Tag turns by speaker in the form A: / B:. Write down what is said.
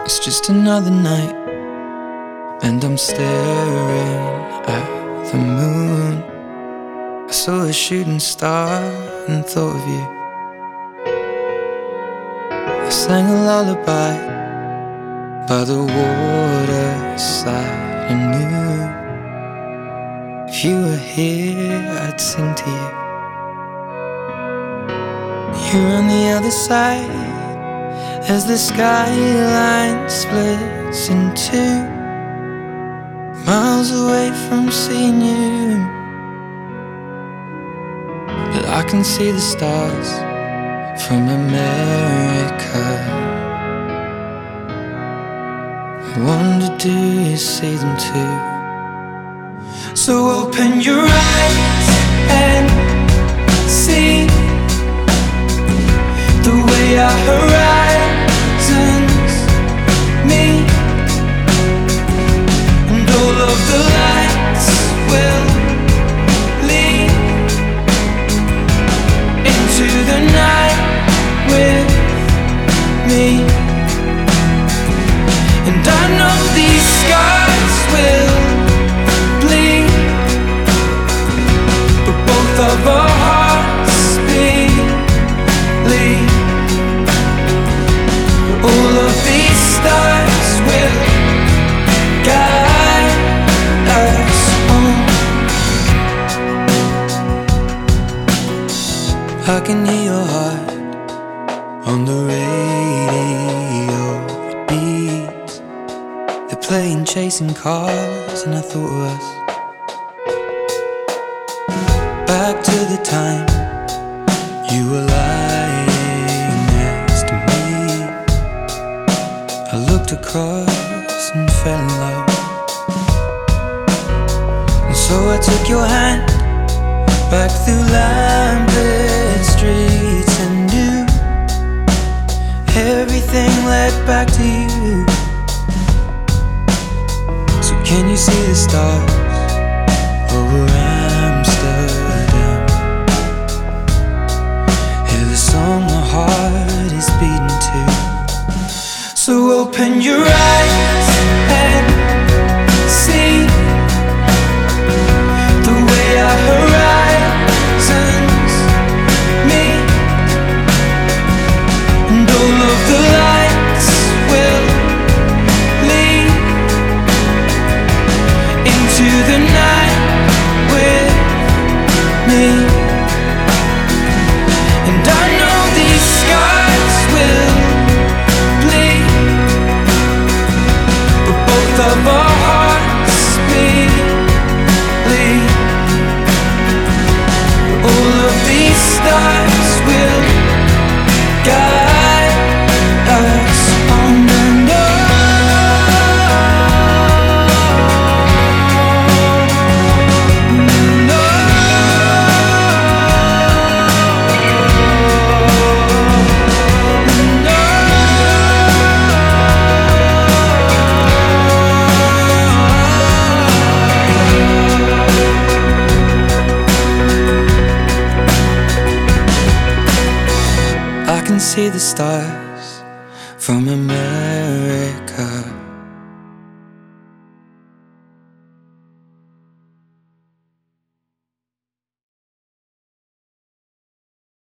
A: It's just another night, and I'm staring at the moon. I saw a shooting star and thought of you. I sang a lullaby by the waterside and knew if you were here, I'd sing to you. You're on the other side as the skyline splits in two, miles away from seeing you. But I can see the stars from America. I wonder, do you see them too? So open your eyes and see the way our horizons meet, and all of the lights will lead into the night with me. And I know these scars will bleed, but both of our hearts believe. All of these stars will guide us home. I can hear your heart on the radio. It beats. They're playing Chasing Cars, and I thought of us. Back to the time you were lying next to me. I looked across and fell in love, and so I took your hand back through lamplit streets and knew everything led back to you. So can you see the stars over Amsterdam? Hear the song my heart is beating to. So open your eyes and see the way our horizons meet, and all of the lights will lead into the night with me. And I know these scars will bleed, but both of our hearts believe. All of these stars will guide us home. And I can see the stars from America.